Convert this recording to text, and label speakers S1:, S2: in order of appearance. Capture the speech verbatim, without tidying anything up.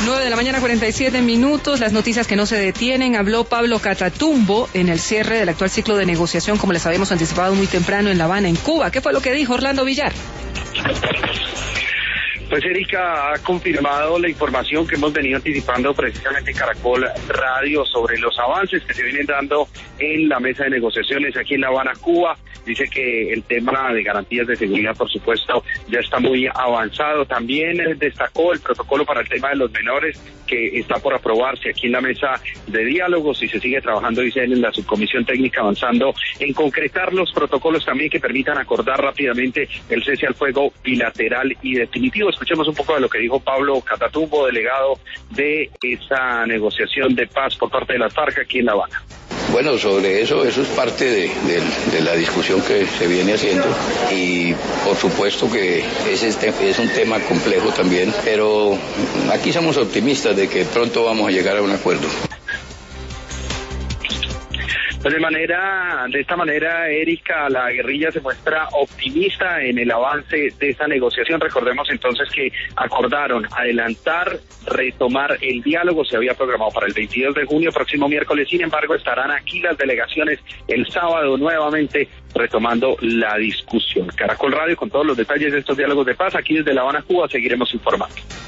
S1: nueve de la mañana, cuarenta y siete minutos. Las noticias que no se detienen. Habló Pablo Catatumbo en el cierre del actual ciclo de negociación, como les habíamos anticipado muy temprano en La Habana, en Cuba. ¿Qué fue lo que dijo Orlando Villar?
S2: Pues Erika ha confirmado la información que hemos venido anticipando precisamente en Caracol Radio sobre los avances que se vienen dando en la mesa de negociaciones aquí en La Habana, Cuba. Dice que el tema de garantías de seguridad, por supuesto, ya está muy avanzado. También destacó el protocolo para el tema de los menores, que está por aprobarse aquí en la mesa de diálogos y se sigue trabajando, dice él, en la subcomisión técnica, avanzando en concretar los protocolos también que permitan acordar rápidamente el cese al fuego bilateral y definitivo. Escuchemos un poco de lo que dijo Pablo Catatumbo, delegado de esa negociación de paz por parte de las FARC aquí en La Habana.
S3: Bueno, sobre eso, eso es parte de, de, de la discusión que se viene haciendo y por supuesto que es, este, es un tema complejo también, pero aquí somos optimistas de que pronto vamos a llegar a un acuerdo.
S2: Pues de manera, de esta manera, Erika, la guerrilla se muestra optimista en el avance de esa negociación. Recordemos entonces que acordaron adelantar, retomar el diálogo. Se había programado para el veintidós de junio, próximo miércoles. Sin embargo, estarán aquí las delegaciones el sábado nuevamente retomando la discusión. Caracol Radio con todos los detalles de estos diálogos de paz. Aquí desde La Habana, Cuba, seguiremos informando.